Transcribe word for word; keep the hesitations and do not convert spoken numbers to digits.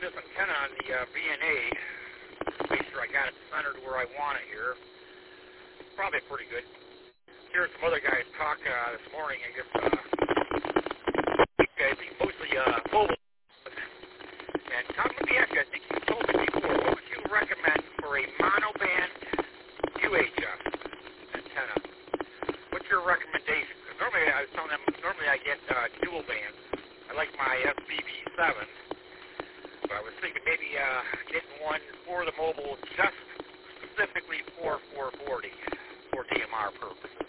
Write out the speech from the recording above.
this antenna on the uh, V N A. Make sure I got it centered where I want it here. Probably pretty good. Hearing some other guys talk uh, this morning, I guess, uh, I think mostly uh, mobile. And Tom, let me ask you, I think you told me before, what would you recommend for a monoband U H F antenna? What's your recommendation? Because normally I was telling them, normally I get uh, dual bands. I like my S B B seven. But I was thinking maybe uh, getting one for the mobile just specifically for four forty for D M R purposes.